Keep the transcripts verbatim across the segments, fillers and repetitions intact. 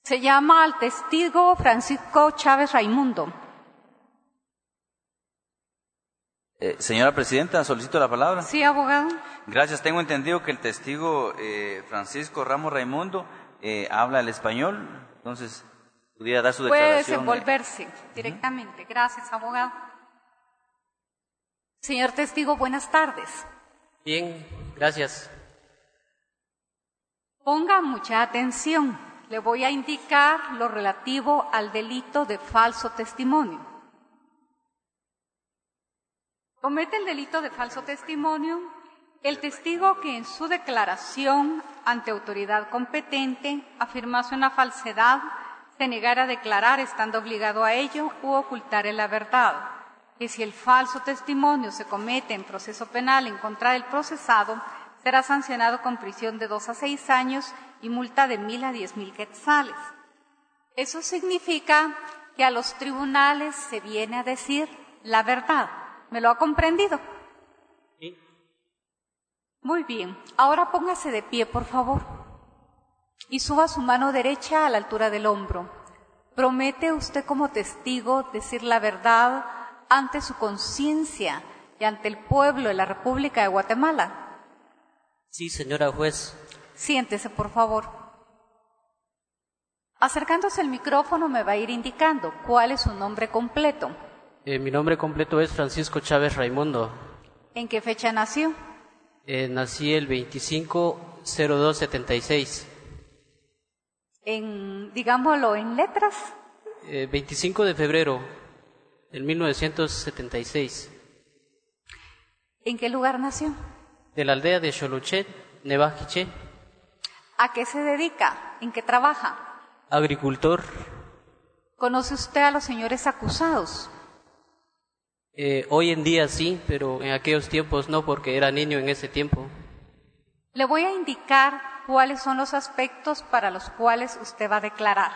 Se llama al testigo Francisco Chávez Raimundo. Eh, señora Presidenta, solicito la palabra. Sí, abogado. Gracias. Tengo entendido que el testigo eh, Francisco Ramos Raimundo eh, habla el español, entonces pudiera dar su declaración. Puede desenvolverse eh. directamente. Uh-huh. Gracias, abogado. Señor testigo, buenas tardes. Bien, gracias. Ponga mucha atención. Le voy a indicar lo relativo al delito de falso testimonio. Comete el delito de falso testimonio el testigo que en su declaración ante autoridad competente afirmase una falsedad, se negara a declarar estando obligado a ello u ocultare la verdad, que si el falso testimonio se comete en proceso penal en contra del procesado, será sancionado con prisión de dos a seis años y multa de mil a diez mil quetzales. Eso significa que a los tribunales se viene a decir la verdad. ¿Me lo ha comprendido? Sí. Muy bien. Ahora póngase de pie, por favor, y suba su mano derecha a la altura del hombro. ¿Promete usted como testigo decir la verdad ante su conciencia y ante el pueblo de la República de Guatemala? Sí, señora juez. Siéntese, por favor. Acercándose al micrófono me va a ir indicando cuál es su nombre completo. Eh, mi nombre completo es Francisco Chávez Raimundo. ¿En qué fecha nació? Eh, nací el veinticinco cero dos setenta y seis. En, digámoslo, en letras. Eh, veinticinco de febrero del mil novecientos setenta y seis. ¿En qué lugar nació? De la aldea de Xolochet, Nevajiché. ¿A qué se dedica? ¿En qué trabaja? Agricultor. ¿Conoce usted a los señores acusados? Eh, hoy en día sí, pero en aquellos tiempos no, porque era niño en ese tiempo. Le voy a indicar cuáles son los aspectos para los cuales usted va a declarar.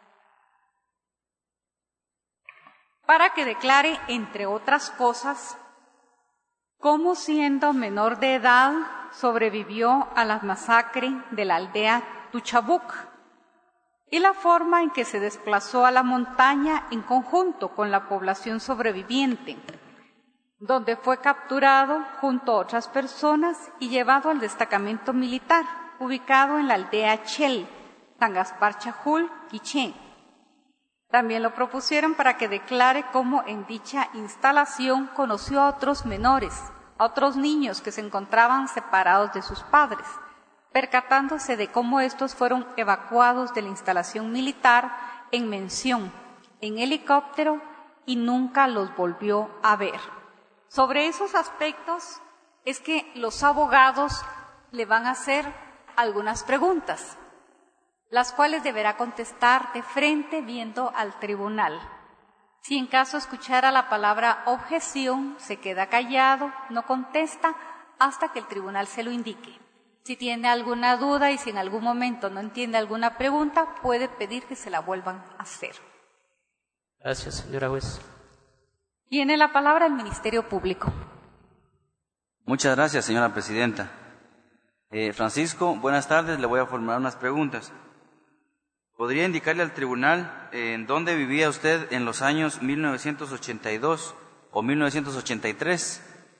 Para que declare, entre otras cosas, cómo siendo menor de edad sobrevivió a la masacre de la aldea Tuchabuc y la forma en que se desplazó a la montaña en conjunto con la población sobreviviente, donde fue capturado junto a otras personas y llevado al destacamento militar ubicado en la aldea Chel, San Gaspar Chajul, Quiché. También lo propusieron para que declare cómo en dicha instalación conoció a otros menores, a otros niños que se encontraban separados de sus padres, percatándose de cómo estos fueron evacuados de la instalación militar en mención, en helicóptero, y nunca los volvió a ver. Sobre esos aspectos es que los abogados le van a hacer algunas preguntas, las cuales deberá contestar de frente viendo al tribunal. Si en caso escuchara la palabra objeción, se queda callado, no contesta hasta que el tribunal se lo indique. Si tiene alguna duda y si en algún momento no entiende alguna pregunta, puede pedir que se la vuelvan a hacer. Gracias, señora juez. Tiene la palabra el Ministerio Público. Muchas gracias, señora Presidenta. Eh, Francisco, buenas tardes. Le voy a formular unas preguntas. ¿Podría indicarle al tribunal eh, en dónde vivía usted en los años mil novecientos ochenta y dos o mil novecientos ochenta y tres?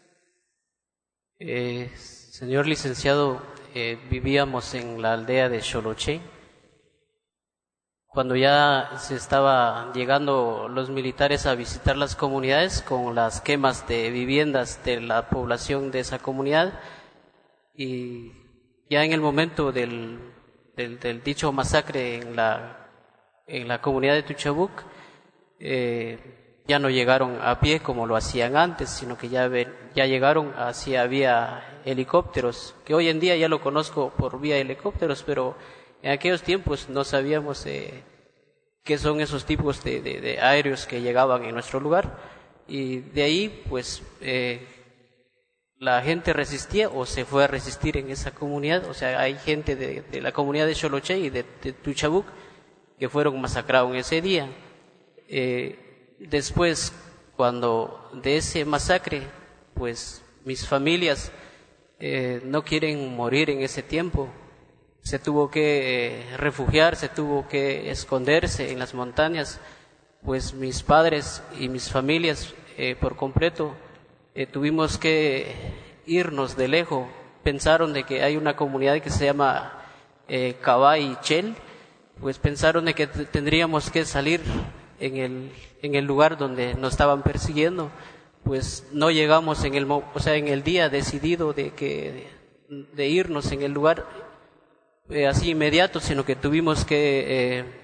Eh, señor licenciado, eh, vivíamos en la aldea de Xoloché. Cuando ya se estaba llegando los militares a visitar las comunidades con las quemas de viviendas de la población de esa comunidad, y ya en el momento del Del, del dicho masacre en la, en la comunidad de Tuchabuc, eh, ya no llegaron a pie como lo hacían antes, sino que ya, ven, ya llegaron, así había helicópteros, que hoy en día ya lo conozco por vía helicópteros, pero en aquellos tiempos no sabíamos eh, qué son esos tipos de, de, de aéreos que llegaban en nuestro lugar, y de ahí pues eh, la gente resistía o se fue a resistir en esa comunidad. O sea, hay gente de, de la comunidad de Xoloché y de, de Tuchabuc que fueron masacrados en ese día. Eh, después, cuando de ese masacre, pues mis familias eh, no quieren morir en ese tiempo, se tuvo que eh, refugiar, se tuvo que esconderse en las montañas, pues mis padres y mis familias eh, por completo eh, tuvimos que irnos de lejos. Pensaron de que hay una comunidad que se llama eh, Cabay Chel, pues pensaron de que t- tendríamos que salir en el en el lugar donde nos estaban persiguiendo. Pues no llegamos en el mo- o sea en el día decidido de que de irnos en el lugar eh, así inmediato, sino que tuvimos que eh,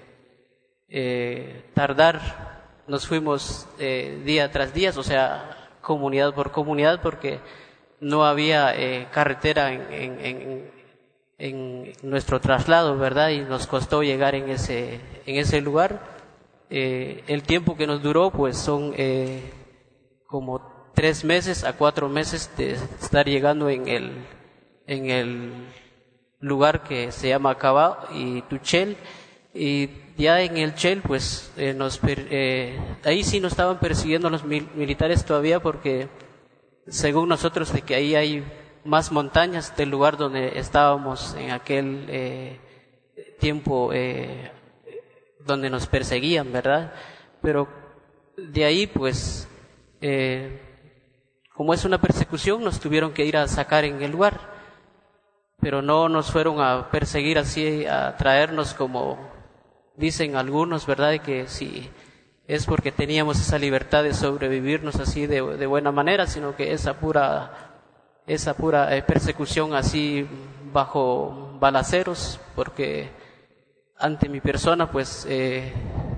eh, tardar. Nos fuimos eh, día tras día, o sea comunidad por comunidad, porque no había eh, carretera en, en, en, en nuestro traslado, ¿verdad? Y nos costó llegar en ese en ese lugar. Eh, el tiempo que nos duró, pues son eh, como tres meses a cuatro meses de estar llegando en el en el lugar que se llama Cabá y Tuchel, y ya en el Chel, pues eh, nos per, eh, ahí sí nos estaban persiguiendo los mil, militares todavía, porque según nosotros de que ahí hay más montañas del lugar donde estábamos en aquel eh, tiempo eh, donde nos perseguían, ¿verdad? Pero de ahí, pues, eh, como es una persecución, nos tuvieron que ir a sacar en el lugar, pero no nos fueron a perseguir así, a traernos como dicen algunos, ¿verdad? De que si es porque teníamos esa libertad de sobrevivirnos así de, de buena manera, sino que esa pura, esa pura eh, persecución así bajo balaceros, porque ante mi persona pues eh,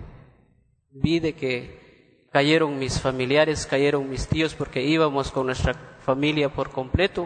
vi de que cayeron mis familiares, cayeron mis tíos, porque íbamos con nuestra familia por completo,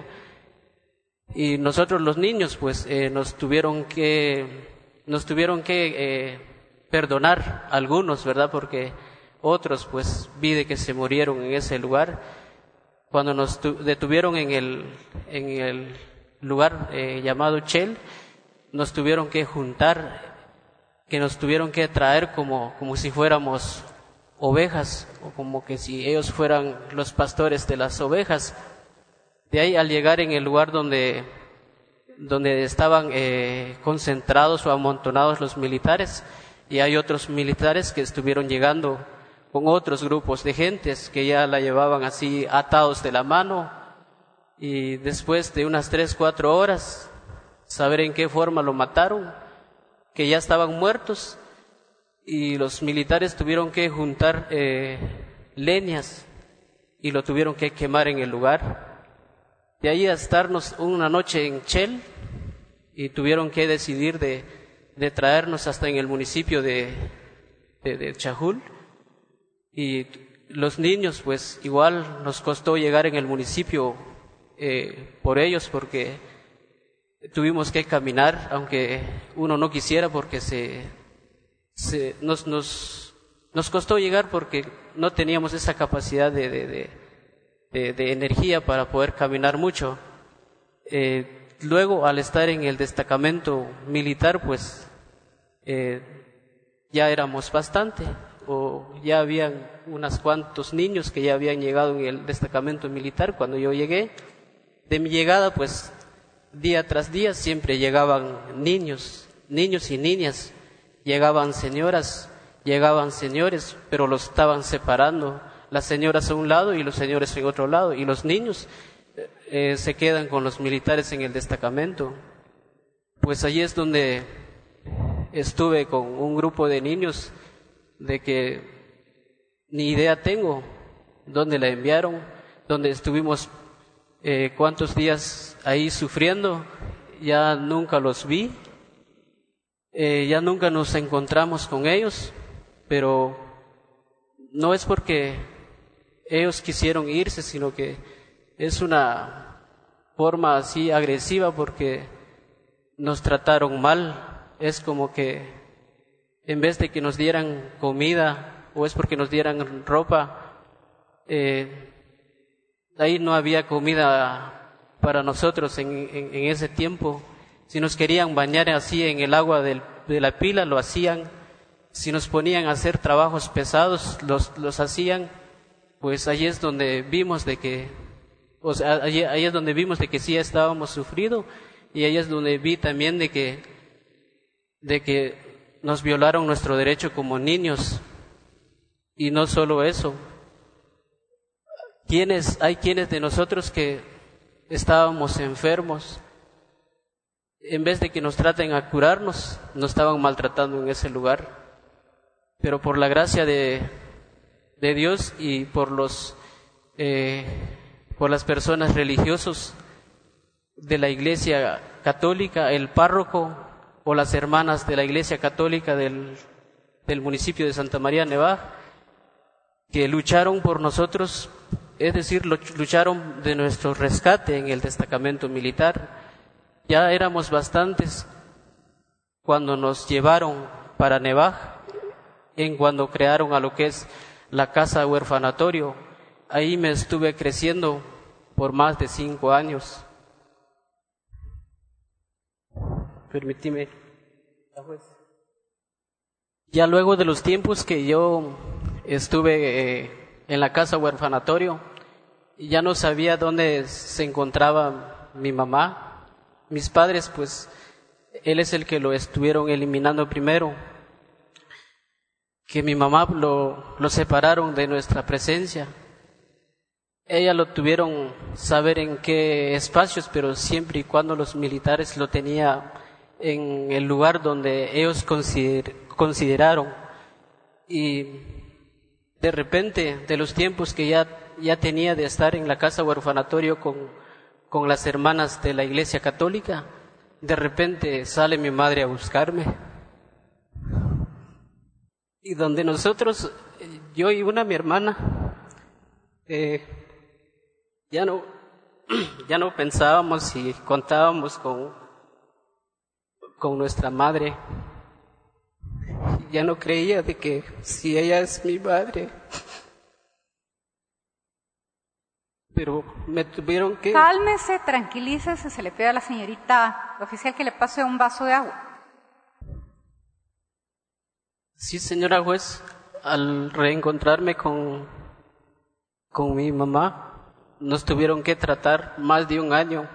y nosotros los niños pues eh, nos tuvieron que nos tuvieron que eh, perdonar algunos, ¿verdad? Porque otros pues vi de que se murieron en ese lugar. Cuando nos tu- detuvieron en el en el lugar eh, llamado Chel, nos tuvieron que juntar, que nos tuvieron que traer como como si fuéramos ovejas, o como que si ellos fueran los pastores de las ovejas. De ahí, al llegar en el lugar donde donde estaban eh, concentrados o amontonados los militares, y hay otros militares que estuvieron llegando con otros grupos de gentes que ya la llevaban así atados de la mano, y después de unas tres, cuatro horas, saber en qué forma lo mataron, que ya estaban muertos, y los militares tuvieron que juntar eh, leñas y lo tuvieron que quemar en el lugar. De ahí a estarnos una noche en Chel, y tuvieron que decidir de, de traernos hasta en el municipio de, de, de Chajul, y los niños pues igual nos costó llegar en el municipio eh, por ellos, porque tuvimos que caminar, aunque uno no quisiera, porque se, se nos, nos, nos costó llegar porque no teníamos esa capacidad de, de, de, de, de energía para poder caminar mucho. Eh, luego, al estar en el destacamento militar, pues eh, ya éramos bastante, o ya habían unos cuantos niños que ya habían llegado en el destacamento militar cuando yo llegué. De mi llegada, pues día tras día siempre llegaban niños, niños y niñas, llegaban señoras, llegaban señores, pero los estaban separando, las señoras a un lado y los señores en otro lado, y los niños eh, se quedan con los militares en el destacamento. Pues allí es donde estuve con un grupo de niños de que ni idea tengo dónde la enviaron, donde estuvimos eh, cuántos días ahí sufriendo. Ya nunca los vi, eh, ya nunca nos encontramos con ellos, pero no es porque ellos quisieron irse, sino que es una forma así agresiva, porque nos trataron mal. Es como que en vez de que nos dieran comida, o es porque nos dieran ropa, eh, ahí no había comida para nosotros en, en, en ese tiempo. Si nos querían bañar así en el agua del, de la pila, lo hacían. Si nos ponían a hacer trabajos pesados, los, los hacían. Pues ahí es donde vimos de que, o sea, ahí, ahí es donde vimos de que sí estábamos sufridos, y ahí es donde vi también de que de que nos violaron nuestro derecho como niños. Y no solo eso, quienes, hay quienes de nosotros que estábamos enfermos, en vez de que nos traten a curarnos, nos estaban maltratando en ese lugar. Pero por la gracia de, de Dios y por los eh, por las personas religiosos de la Iglesia Católica, el párroco o las hermanas de la Iglesia Católica del, del municipio de Santa María Nevaj, que lucharon por nosotros, es decir, lucharon de nuestro rescate en el destacamento militar. Ya éramos bastantes cuando nos llevaron para Nevaj, en cuando crearon a lo que es la casa huerfanatorio. Ahí me estuve creciendo por más de cinco años. Permíteme. Ya luego de los tiempos que yo estuve eh, en la casa huerfanatorio, ya no sabía dónde se encontraba mi mamá. Mis padres, pues, él es el que lo estuvieron eliminando primero. Que mi mamá lo, lo separaron de nuestra presencia. Ella lo tuvieron saber en qué espacios, pero siempre y cuando los militares lo tenían en el lugar donde ellos consider, consideraron. Y de repente, de los tiempos que ya, ya tenía de estar en la casa huerfanatorio con, con las hermanas de la Iglesia Católica, de repente sale mi madre a buscarme. Y donde nosotros, yo y una mi hermana, eh, ya no, ya no pensábamos y contábamos con, con nuestra madre. Ya no creía de que si ella es mi madre. Pero me tuvieron que... Cálmese, tranquilícese, se le pide a la señorita oficial que le pase un vaso de agua. Sí, señora juez, al reencontrarme con, con mi mamá, nos tuvieron que tratar más de un año.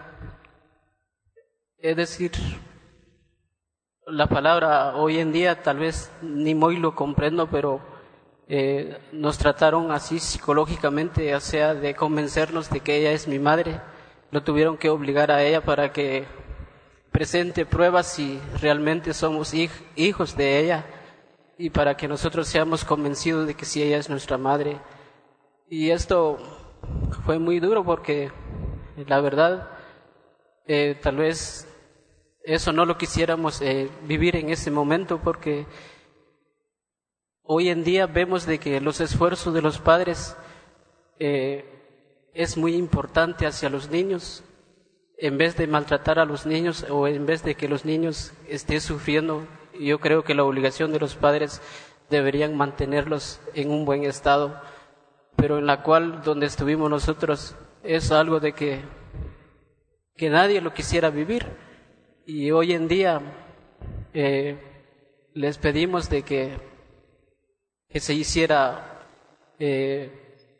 Es decir, la palabra hoy en día tal vez ni muy lo comprendo, pero eh, nos trataron así psicológicamente, o sea, de convencernos de que ella es mi madre. Lo tuvieron que obligar a ella para que presente pruebas si realmente somos hij- hijos de ella, y para que nosotros seamos convencidos de que sí, ella es nuestra madre. Y esto fue muy duro porque, la verdad, eh, tal vez eso no lo quisiéramos eh, vivir en ese momento, porque hoy en día vemos de que los esfuerzos de los padres eh, es muy importante hacia los niños. En vez de maltratar a los niños o en vez de que los niños estén sufriendo, yo creo que la obligación de los padres deberían mantenerlos en un buen estado, pero en la cual donde estuvimos nosotros es algo de que, que nadie lo quisiera vivir. Y hoy en día eh, les pedimos de que, que se hiciera eh,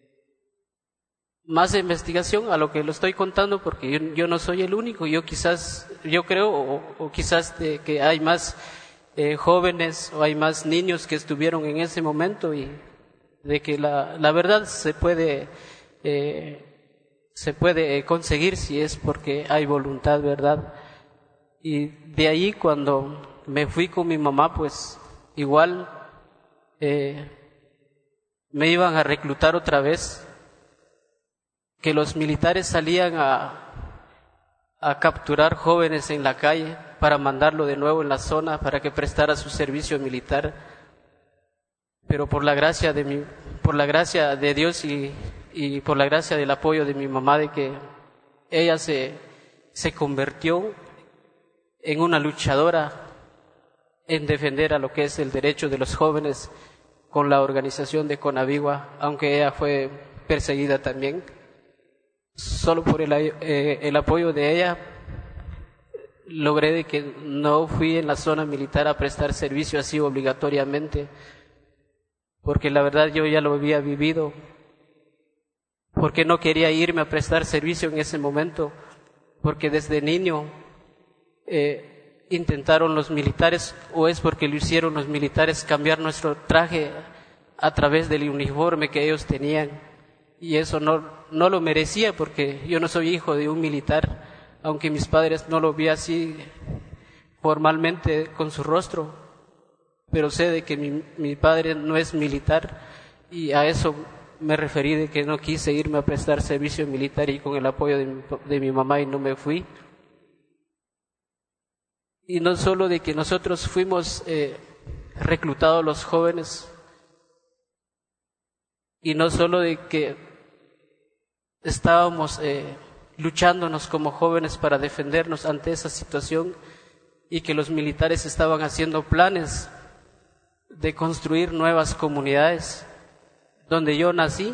más investigación a lo que lo estoy contando, porque yo, yo no soy el único. Yo quizás, yo creo, o, o quizás de que hay más eh, jóvenes o hay más niños que estuvieron en ese momento, y de que la, la verdad se puede eh, se puede conseguir si es porque hay voluntad, ¿verdad? Y de ahí, cuando me fui con mi mamá, pues igual eh, me iban a reclutar otra vez, que los militares salían a, a capturar jóvenes en la calle para mandarlo de nuevo en la zona para que prestara su servicio militar. Pero por la gracia de mi, por la gracia de Dios y, y por la gracia del apoyo de mi mamá, de que ella se, se convirtió en una luchadora en defender a lo que es el derecho de los jóvenes con la organización de Conavigua, aunque ella fue perseguida también. Solo por el, eh, el apoyo de ella logré de que no fui en la zona militar a prestar servicio así obligatoriamente, porque la verdad yo ya lo había vivido, porque no quería irme a prestar servicio en ese momento, porque desde niño eh, intentaron los militares, o es porque lo hicieron los militares, cambiar nuestro traje a través del uniforme que ellos tenían. Y eso no, no lo merecía, porque yo no soy hijo de un militar, aunque mis padres no lo vi así formalmente con su rostro, pero sé de que mi, mi padre no es militar, y a eso me referí de que no quise irme a prestar servicio militar, y con el apoyo de mi, de mi mamá y no me fui. Y no solo de que nosotros fuimos eh, reclutados los jóvenes, y no solo de que estábamos eh, luchándonos como jóvenes para defendernos ante esa situación, y que los militares estaban haciendo planes de construir nuevas comunidades. Donde yo nací,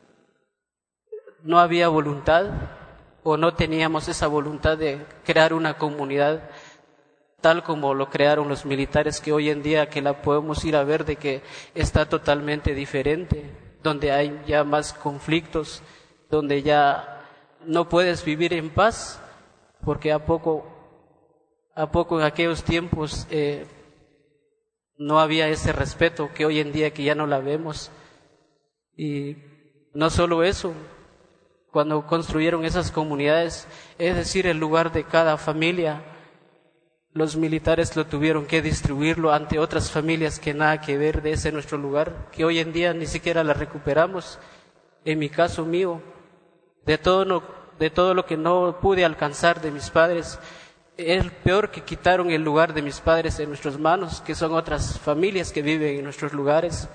no había voluntad, o no teníamos esa voluntad de crear una comunidad tal como lo crearon los militares, que hoy en día que la podemos ir a ver de que está totalmente diferente, donde hay ya más conflictos, donde ya no puedes vivir en paz, porque a poco, a poco en aquellos tiempos eh, no había ese respeto que hoy en día que ya no la vemos. Y no solo eso, cuando construyeron esas comunidades, es decir, el lugar de cada familia, los militares lo tuvieron que distribuirlo ante otras familias que nada que ver de ese nuestro lugar, que hoy en día ni siquiera la recuperamos. En mi caso mío, de todo, no, de todo lo que no pude alcanzar de mis padres, es peor que quitaron el lugar de mis padres en nuestras manos, que son otras familias que viven en nuestros lugares.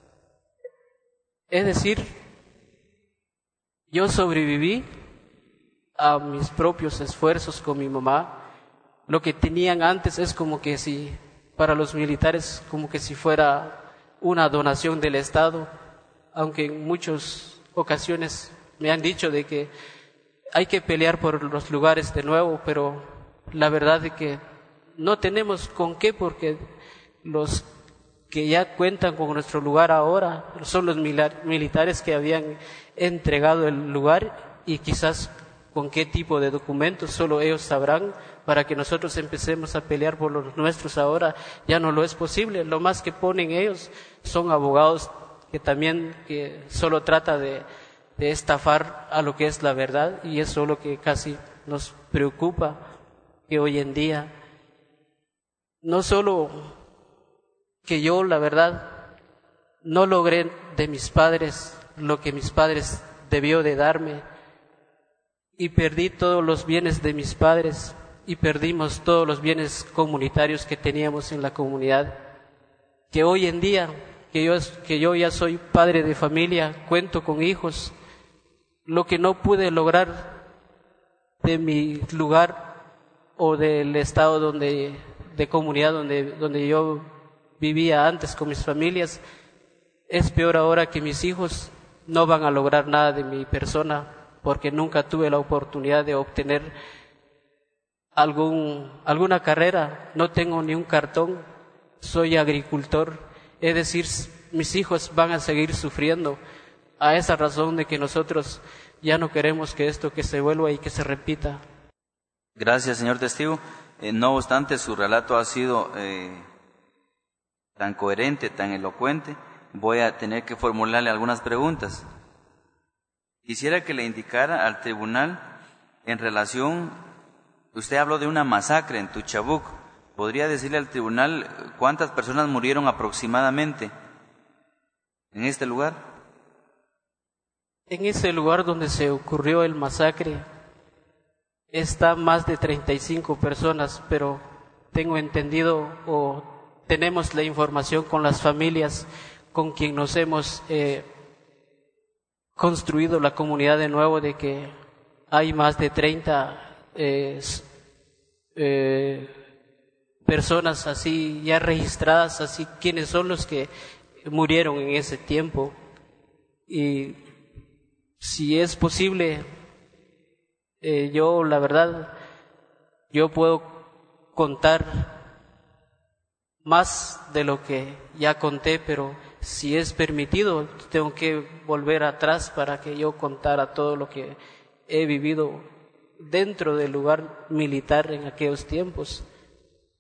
Es decir, yo sobreviví a mis propios esfuerzos con mi mamá. Lo que tenían antes es como que si, para los militares, como que si fuera una donación del Estado, aunque en muchas ocasiones me han dicho de que hay que pelear por los lugares de nuevo, pero la verdad es que no tenemos con qué, porque los que ya cuentan con nuestro lugar ahora son los militares que habían entregado el lugar, y quizás con qué tipo de documentos solo ellos sabrán, para que nosotros empecemos a pelear por los nuestros ahora ya no lo es posible. Lo más que ponen ellos son abogados que también que solo trata de, de estafar a lo que es la verdad, y eso es lo que casi nos preocupa, que hoy en día no solo que yo, la verdad, no logré de mis padres lo que mis padres debió de darme, y perdí todos los bienes de mis padres, y perdimos todos los bienes comunitarios que teníamos en la comunidad, que hoy en día, que yo, que yo ya soy padre de familia, cuento con hijos, lo que no pude lograr de mi lugar o del estado donde, de comunidad donde, donde yo vivía antes con mis familias, es peor ahora que mis hijos no van a lograr nada de mi persona, porque nunca tuve la oportunidad de obtener algún, alguna carrera, no tengo ni un cartón, soy agricultor, es decir, mis hijos van a seguir sufriendo, a esa razón de que nosotros ya no queremos que esto que se vuelva y que se repita. Gracias, señor testigo. Eh, no obstante, su relato ha sido eh, tan coherente, tan elocuente, voy a tener que formularle algunas preguntas. Quisiera que le indicara al tribunal en relación, usted habló de una masacre en Tuchabuc, ¿podría decirle al tribunal cuántas personas murieron aproximadamente en este lugar? En ese lugar donde se ocurrió el masacre está más de treinta y cinco personas, pero tengo entendido o tenemos la información con las familias con quien nos hemos eh, construido la comunidad de nuevo, de que hay más de treinta eh, eh, personas así ya registradas, así quienes son los que murieron en ese tiempo. Y si es posible, eh, yo la verdad, yo puedo contar más de lo que ya conté, pero si es permitido, tengo que volver atrás para que yo contara todo lo que he vivido dentro del lugar militar en aquellos tiempos.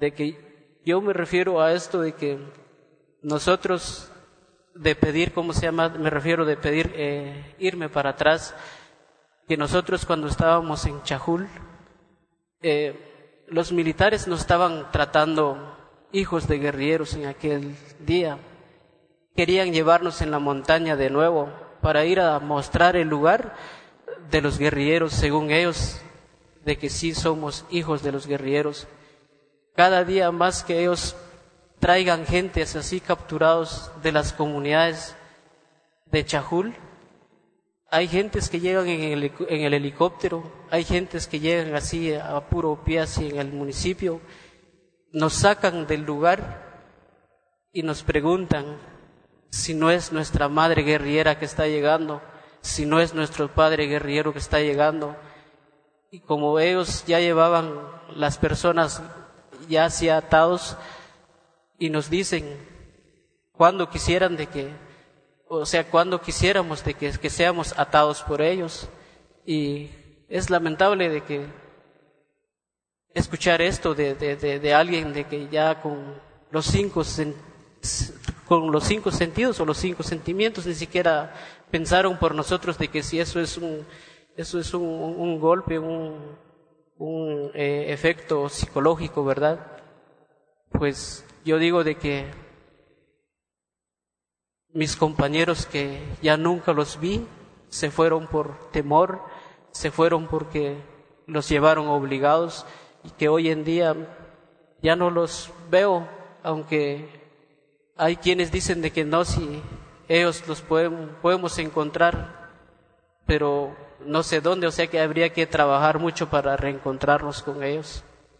de que yo me refiero a esto de que nosotros de pedir, ¿cómo se llama? Me refiero de pedir eh, irme para atrás, que nosotros cuando estábamos en Chajul, eh, los militares nos estaban tratando hijos de guerrilleros en aquel día. Querían llevarnos en la montaña de nuevo para ir a mostrar el lugar de los guerrilleros, según ellos, de que sí somos hijos de los guerrilleros. Cada día más que ellos traigan gentes así capturados de las comunidades de Chajul, hay gentes que llegan en el, en el helicóptero, hay gentes que llegan así a puro pie así en el municipio, nos sacan del lugar y nos preguntan si no es nuestra madre guerrillera que está llegando, si no es nuestro padre guerrillero que está llegando. Y como ellos ya llevaban las personas ya así atados, y nos dicen cuando quisieran de que, o sea, cuando quisiéramos de que, que seamos atados por ellos. Y es lamentable de que escuchar esto de, de, de, de alguien de que ya con los cinco sen, con los cinco sentidos o los cinco sentimientos ni siquiera pensaron por nosotros de que si eso es un eso es un, un golpe, un, un eh, efecto psicológico, ¿verdad? Pues yo digo de que mis compañeros que ya nunca los vi, se fueron por temor, se fueron porque los llevaron obligados, y que hoy en día ya no los veo, aunque hay quienes dicen de que no, si ellos los podemos, podemos encontrar, pero no sé dónde, o sea que habría que trabajar mucho para reencontrarnos con ellos.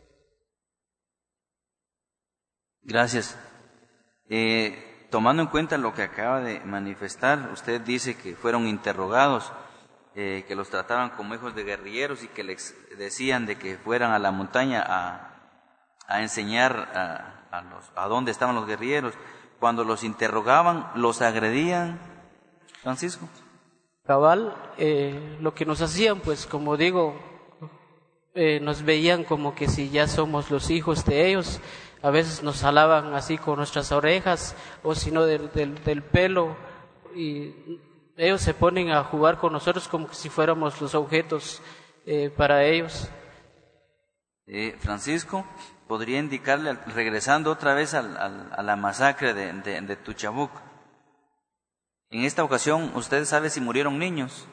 Gracias. Eh, tomando en cuenta lo que acaba de manifestar, usted dice que fueron interrogados, eh, que los trataban como hijos de guerrilleros y que les decían de que fueran a la montaña a, a enseñar a, a, los, a dónde estaban los guerrilleros. Cuando los interrogaban, ¿los agredían, Francisco? Cabal, eh, lo que nos hacían, pues como digo, eh, nos veían como que si ya somos los hijos de ellos. A veces nos jalaban así con nuestras orejas, o si no del, del, del pelo, y ellos se ponen a jugar con nosotros como que si fuéramos los objetos eh, para ellos. Eh, Francisco, ¿podría indicarle, regresando otra vez al, al, a la masacre de, de, de Tuchabuc? En esta ocasión, ¿usted sabe si murieron niños?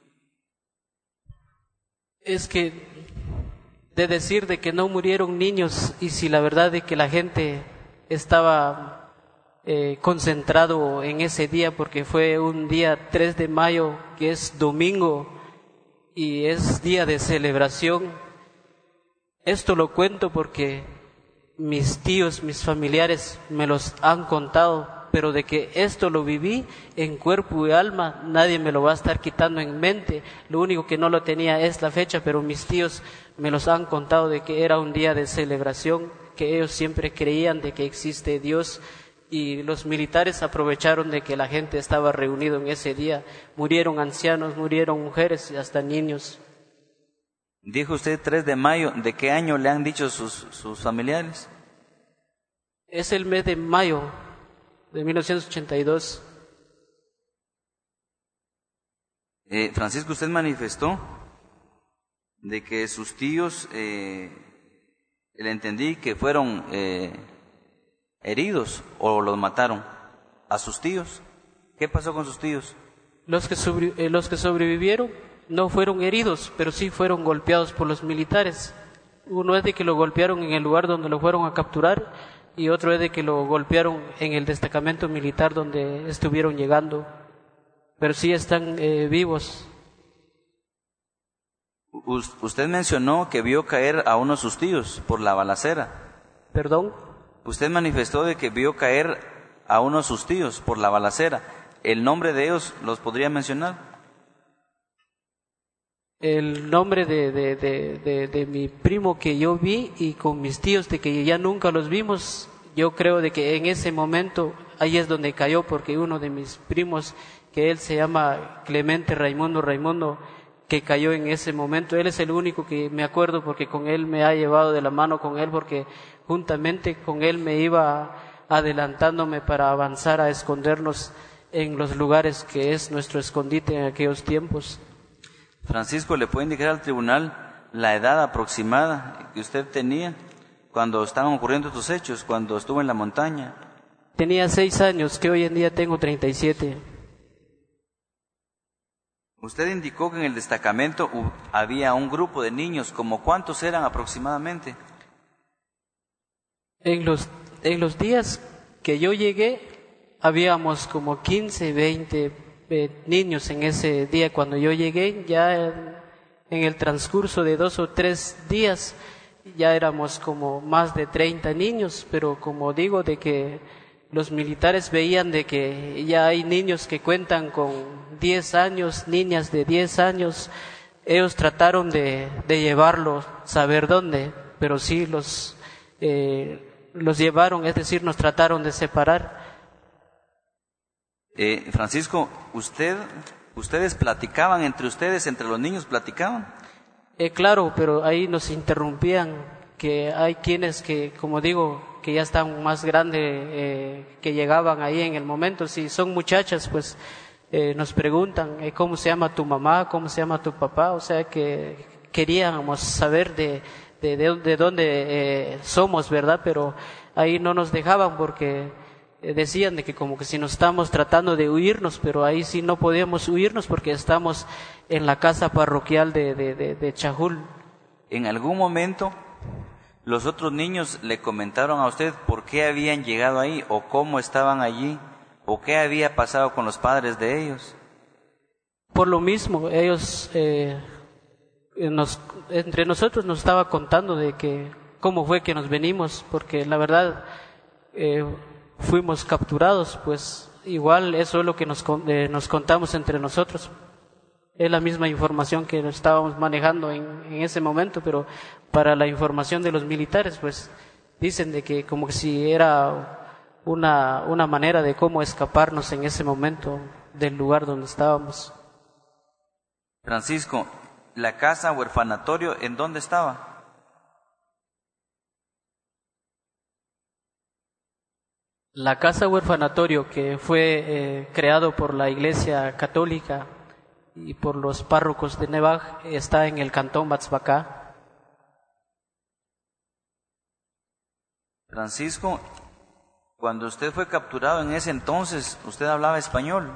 Es que de decir de que no murieron niños, y si la verdad de que la gente estaba eh, concentrado en ese día, porque fue un día tres de mayo, que es domingo, y es día de celebración. Esto lo cuento porque mis tíos, mis familiares me los han contado, pero de que esto lo viví en cuerpo y alma, nadie me lo va a estar quitando en mente. Lo único que no lo tenía es la fecha, pero mis tíos me los han contado de que era un día de celebración, que ellos siempre creían de que existe Dios, y los militares aprovecharon de que la gente estaba reunido en ese día. Murieron ancianos, murieron mujeres y hasta niños. Dijo usted tres de mayo, ¿de qué año le han dicho sus, sus familiares? Es el mes de mayo de mil novecientos ochenta y dos. Eh, Francisco, usted manifestó de que sus tíos, eh, le entendí que fueron eh, heridos o los mataron. ¿A sus tíos? ¿Qué pasó con sus tíos? Los que, sobre, eh, los que sobrevivieron no fueron heridos, pero sí fueron golpeados por los militares. Uno es de que lo golpearon en el lugar donde lo fueron a capturar, y otro es de que lo golpearon en el destacamento militar donde estuvieron llegando, pero sí están eh, vivos. Usted mencionó que vio caer a uno de sus tíos por la balacera. ¿Perdón? Usted manifestó de que vio caer a uno de sus tíos por la balacera. ¿El nombre de ellos los podría mencionar? El nombre de, de, de, de, de mi primo que yo vi, y con mis tíos de que ya nunca los vimos, yo creo de que en ese momento ahí es donde cayó, porque uno de mis primos, que él se llama Clemente Raimundo Raimundo, que cayó en ese momento. Él es el único que me acuerdo, porque con él me ha llevado de la mano con él, porque juntamente con él me iba adelantándome para avanzar a escondernos en los lugares que es nuestro escondite en aquellos tiempos. Francisco, ¿le puede indicar al tribunal la edad aproximada que usted tenía cuando estaban ocurriendo estos hechos, cuando estuvo en la montaña? Tenía seis años, que hoy en día tengo treinta y siete. Usted indicó que en el destacamento había un grupo de niños. ¿Cómo cuántos eran aproximadamente? En los, en los días que yo llegué, habíamos como quince, veinte eh, niños en ese día. Cuando yo llegué, ya en, en el transcurso de dos o tres días, ya éramos como más de treinta niños, pero como digo, de que los militares veían de que ya hay niños que cuentan con diez años, niñas de diez años, ellos trataron de, de llevarlos, saber dónde, pero sí los, eh, los llevaron, es decir, nos trataron de separar. Eh, Francisco, ¿usted, ustedes platicaban entre ustedes, entre los niños platicaban? Eh, claro, pero ahí nos interrumpían, que hay quienes que, como digo, que ya están más grandes, eh, que llegaban ahí en el momento. Si son muchachas, pues eh, nos preguntan eh, cómo se llama tu mamá, cómo se llama tu papá, o sea que queríamos saber de, de, de, de dónde eh, somos, ¿verdad? Pero ahí no nos dejaban porque eh, decían de que como que si nos estamos tratando de huirnos, pero ahí sí no podíamos huirnos porque estamos en la casa parroquial de, de, de, de Chajul. ¿En algún momento los otros niños le comentaron a usted por qué habían llegado ahí, o cómo estaban allí, o qué había pasado con los padres de ellos? Por lo mismo, ellos, eh, nos, entre nosotros nos estaba contando de que cómo fue que nos venimos, porque la verdad eh, fuimos capturados, pues igual eso es lo que nos, eh, nos contamos entre nosotros. Es la misma información que estábamos manejando en, en ese momento, pero para la información de los militares, pues dicen de que como que si era una, una manera de cómo escaparnos en ese momento del lugar donde estábamos. Francisco, ¿la casa o orfanatorio en dónde estaba? La casa o orfanatorio que fue eh, creado por la Iglesia Católica y por los párrocos de Nevaj está en el cantón Batzbacá. Francisco, cuando usted fue capturado en ese entonces, ¿usted hablaba español?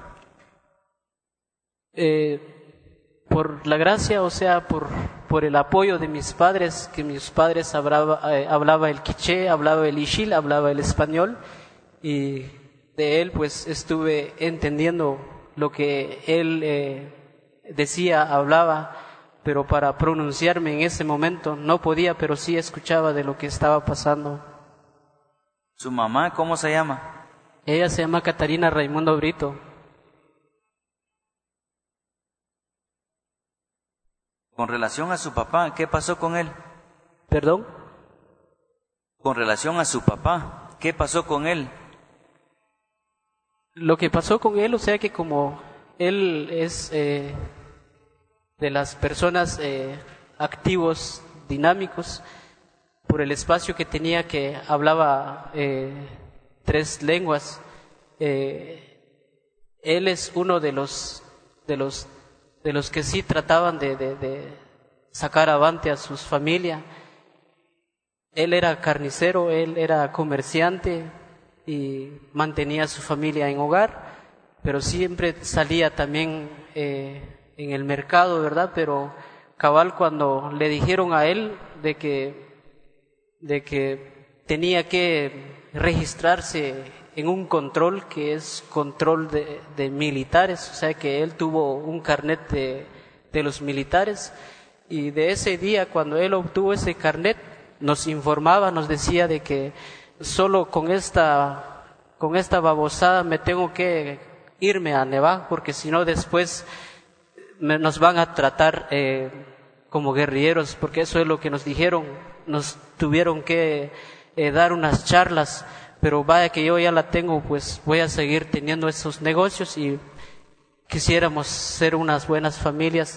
Eh, por la gracia, o sea, por, por el apoyo de mis padres, que mis padres hablaba, eh, hablaba el quiché, hablaba el ixil, hablaba el español, y de él pues estuve entendiendo lo que él eh, decía, hablaba, pero para pronunciarme en ese momento no podía, pero sí escuchaba de lo que estaba pasando. ¿Su mamá cómo se llama? Ella se llama Catarina Raimundo Brito. Con relación a su papá, ¿qué pasó con él? ¿Perdón? Con relación a su papá, ¿qué pasó con él? Lo que pasó con él, o sea que como él es eh, de las personas eh, activos, dinámicos, por el espacio que tenía, que hablaba eh, tres lenguas, eh, él es uno de los de los de los que sí trataban de, de, de sacar avante a sus familias. Él era carnicero, él era comerciante y mantenía a su familia en hogar, pero siempre salía también eh, en el mercado, ¿verdad? Pero cabal, cuando le dijeron a él de que de que tenía que registrarse en un control que es control de, de militares, o sea que él tuvo un carnet de, de los militares, y de ese día cuando él obtuvo ese carnet nos informaba, nos decía de que solo con esta con esta babosada me tengo que irme a Nevaj, porque si no después me, nos van a tratar eh, como guerrilleros, porque eso es lo que nos dijeron. Nos tuvieron que eh, dar unas charlas, pero vaya que yo ya la tengo, pues voy a seguir teniendo esos negocios y quisiéramos ser unas buenas familias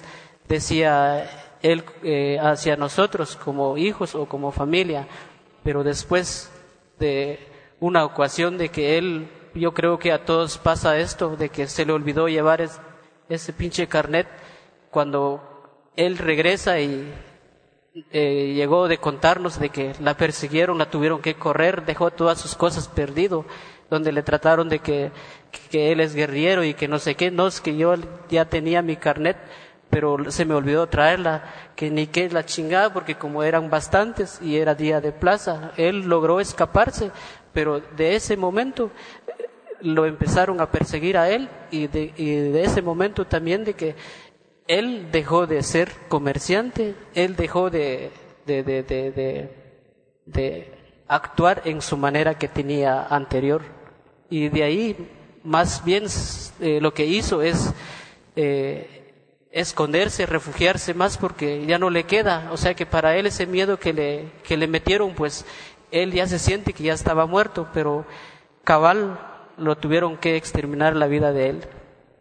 decía él eh, hacia nosotros como hijos o como familia, pero después de una ocasión de que él, yo creo que a todos pasa esto, de que se le olvidó llevar es, ese pinche carnet, cuando él regresa y eh, llegó de contarnos de que la persiguieron, la tuvieron que correr, dejó todas sus cosas perdido, donde le trataron de que, que él es guerrillero y que no sé qué, no, es que yo ya tenía mi carnet, pero se me olvidó traerla, que ni que la chingada, porque como eran bastantes y era día de plaza, él logró escaparse, pero de ese momento lo empezaron a perseguir a él y de, y de ese momento también de que él dejó de ser comerciante, él dejó de, de, de, de, de, de actuar en su manera que tenía anterior. Y de ahí, más bien, eh, lo que hizo es eh, esconderse, refugiarse más porque ya no le queda. O sea que para él ese miedo que le, que le metieron, pues él ya se siente que ya estaba muerto, pero cabal lo tuvieron que exterminar la vida de él.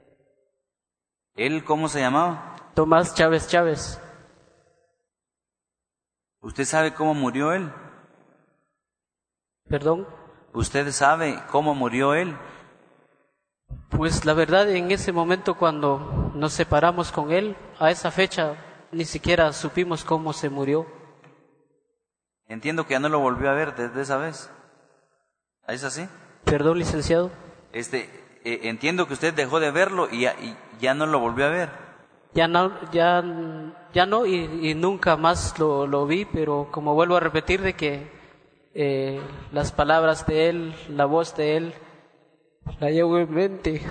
¿Él cómo se llamaba? Tomás Chávez Chávez. ¿Usted sabe cómo murió él? ¿Perdón? ¿Usted sabe cómo murió él? Pues la verdad, en ese momento cuando nos separamos con él, a esa fecha ni siquiera supimos cómo se murió. Entiendo que ya no lo volvió a ver desde esa vez. ¿Es así? Perdón, licenciado. Este, eh, entiendo que usted dejó de verlo y ya, y ya no lo volvió a ver. Ya no, ya, ya no y, y nunca más lo, lo vi, pero como vuelvo a repetir de que eh, las palabras de él, la voz de él, la llevo en mente.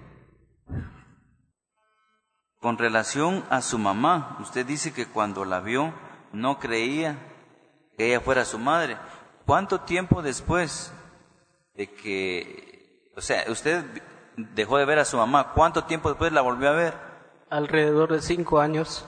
Con relación a su mamá, usted dice que cuando la vio no creía que ella fuera su madre. ¿Cuánto tiempo después de que, o sea, usted dejó de ver a su mamá, cuánto tiempo después la volvió a ver? Alrededor de cinco años.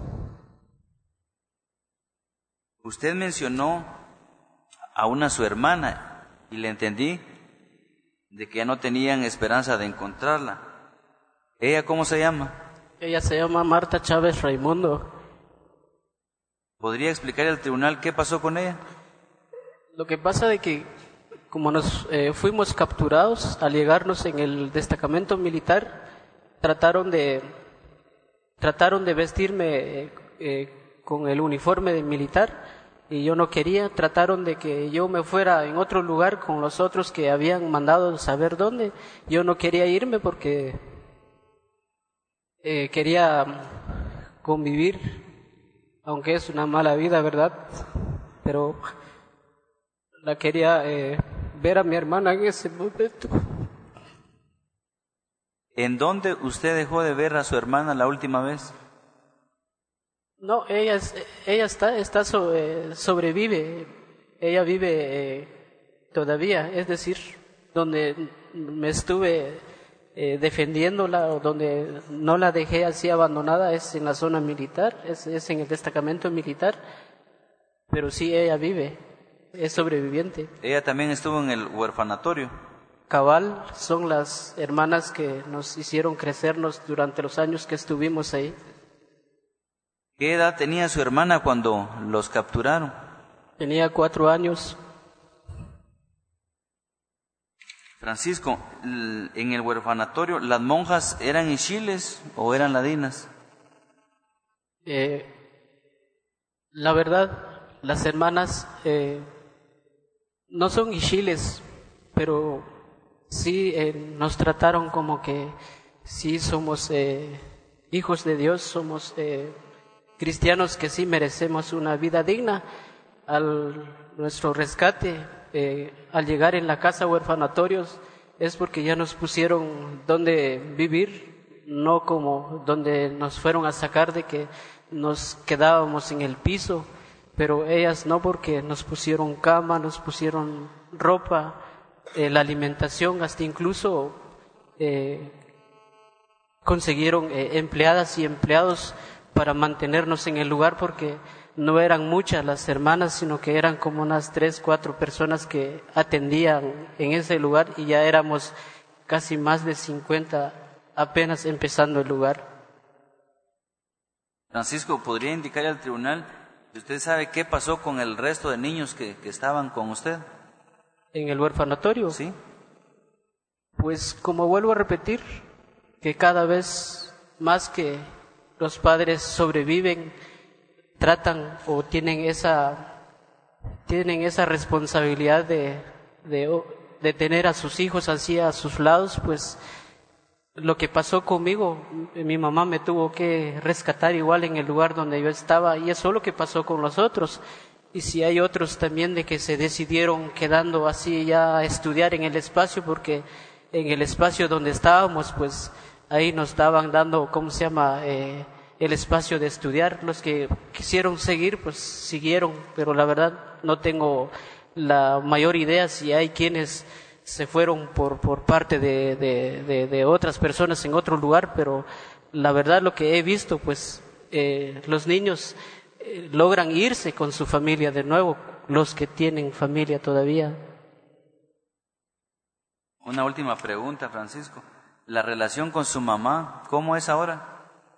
Usted mencionó a una su hermana y le entendí de que ya no tenían esperanza de encontrarla. ¿Ella cómo se llama? Ella se llama Marta Chávez Raimundo. ¿Podría explicarle al tribunal qué pasó con ella? Lo que pasa de que como nos eh, fuimos capturados al llegarnos en el destacamento militar, trataron de trataron de vestirme eh, eh, con el uniforme de militar y yo no quería. Trataron de que yo me fuera en otro lugar con los otros que habían mandado saber dónde. Yo no quería irme porque eh, quería convivir, aunque es una mala vida, ¿verdad? Pero la quería eh, ver a mi hermana en ese momento. ¿En dónde usted dejó de ver a su hermana la última vez? No, ella es, ella está está sobre, sobrevive. Ella vive eh, todavía, es decir, donde me estuve eh, defendiéndola o donde no la dejé así abandonada es en la zona militar, es, es en el destacamento militar, pero sí ella vive, es sobreviviente. Ella también estuvo en el huerfanatorio. Cabal, son las hermanas que nos hicieron crecernos durante los años que estuvimos ahí. ¿Qué edad tenía su hermana cuando los capturaron? Tenía cuatro años. Francisco, en el huerfanatorio, ¿las monjas eran ishiles o eran ladinas? Eh, la verdad, las hermanas eh, no son ishiles, pero sí eh, nos trataron como que sí somos eh, hijos de Dios, somos eh, cristianos que sí merecemos una vida digna. Al nuestro rescate, eh, al llegar en la casa huerfanatorios, es porque ya nos pusieron donde vivir, no como donde nos fueron a sacar de que nos quedábamos en el piso, pero ellas no, porque nos pusieron cama, nos pusieron ropa, eh, la alimentación, hasta incluso eh, consiguieron eh, empleadas y empleados para mantenernos en el lugar, porque no eran muchas las hermanas, sino que eran como unas tres, cuatro personas que atendían en ese lugar y ya éramos casi más de cincuenta apenas empezando el lugar. Francisco, ¿podría indicarle al tribunal si usted sabe qué pasó con el resto de niños que, que estaban con usted? ¿En el orfanatorio? Sí. Pues como vuelvo a repetir, que cada vez más que los padres sobreviven, tratan o tienen esa, tienen esa responsabilidad de, de, de tener a sus hijos así a sus lados, pues lo que pasó conmigo, mi mamá me tuvo que rescatar igual en el lugar donde yo estaba, y eso es lo que pasó con los otros. Y si hay otros también de que se decidieron quedando así ya a estudiar en el espacio, porque en el espacio donde estábamos, pues ahí nos estaban dando, ¿cómo se llama?, eh, el espacio de estudiar. Los que quisieron seguir, pues siguieron, pero la verdad no tengo la mayor idea si hay quienes se fueron por, por parte de, de, de, de otras personas en otro lugar, pero la verdad lo que he visto, pues eh, los niños eh, logran irse con su familia de nuevo, los que tienen familia todavía. Una última pregunta, Francisco. ¿La relación con su mamá, cómo es ahora?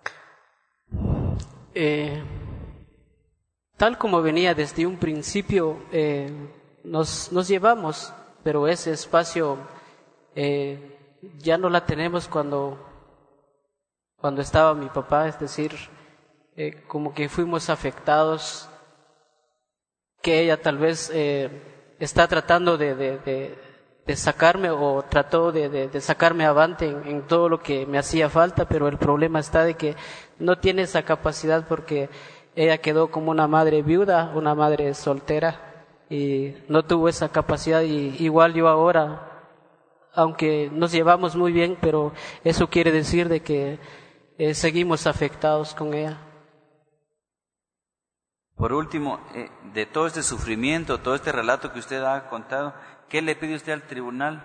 Eh, tal como venía desde un principio, eh, nos, nos llevamos, pero ese espacio eh, ya no la tenemos cuando, cuando estaba mi papá, es decir, eh, como que fuimos afectados, que ella tal vez eh, está tratando de, de, de de sacarme o trató de, de, de sacarme avante en, en todo lo que me hacía falta, pero el problema está de que no tiene esa capacidad porque ella quedó como una madre viuda, una madre soltera, y no tuvo esa capacidad. Y igual yo ahora, aunque nos llevamos muy bien, pero eso quiere decir de que eh, seguimos afectados con ella. Por último, eh, de todo este sufrimiento, todo este relato que usted ha contado, ¿qué le pide usted al tribunal?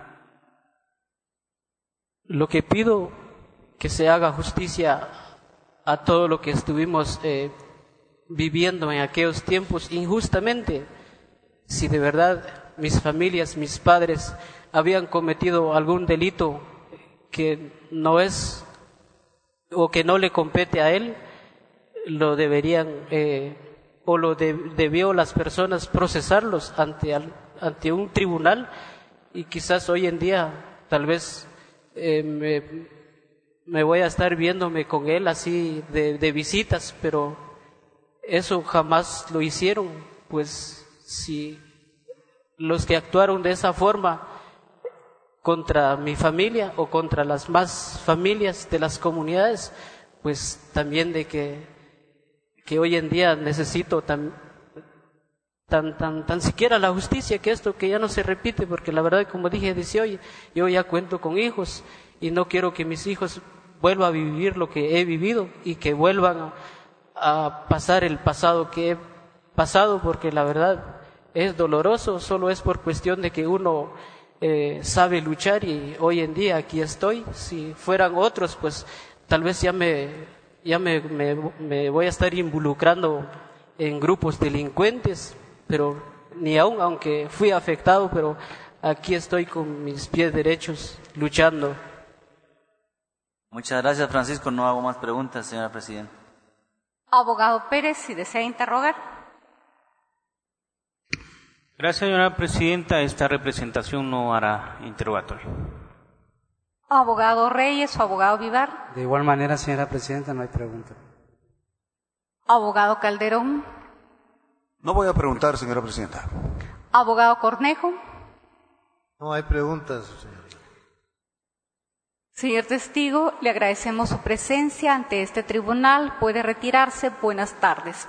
Lo que pido, que se haga justicia a todo lo que estuvimos eh, viviendo en aquellos tiempos injustamente. Si de verdad mis familias, mis padres habían cometido algún delito que no es o que no le compete a él, lo deberían eh, o lo de, debió las personas procesarlos ante al, ante un tribunal. Y quizás hoy en día tal vez eh, me, me voy a estar viéndome con él así de, de visitas, pero eso jamás lo hicieron. Pues si los que actuaron de esa forma contra mi familia o contra las más familias de las comunidades, pues también de que que hoy en día necesito tan, tan, tan, tan siquiera la justicia, que esto que ya no se repite, porque la verdad, como dije, dice, oye, yo ya cuento con hijos y no quiero que mis hijos vuelvan a vivir lo que he vivido y que vuelvan a, a pasar el pasado que he pasado, porque la verdad es doloroso, solo es por cuestión de que uno eh, sabe luchar, y hoy en día aquí estoy. Si fueran otros, pues tal vez ya me... ya me, me, me voy a estar involucrando en grupos delincuentes, pero ni aún, aunque fui afectado, pero aquí estoy con mis pies derechos luchando. Muchas gracias, Francisco. No hago más preguntas, señora presidenta. Abogado Pérez, si desea interrogar. Gracias, señora presidenta. Esta representación no hará interrogatorio. Abogado Reyes o abogado Vivar. De igual manera, señora presidenta, no hay pregunta. Abogado Calderón. No voy a preguntar, señora presidenta. Abogado Cornejo. No hay preguntas, señora. Señor testigo, le agradecemos su presencia ante este tribunal. Puede retirarse. Buenas tardes.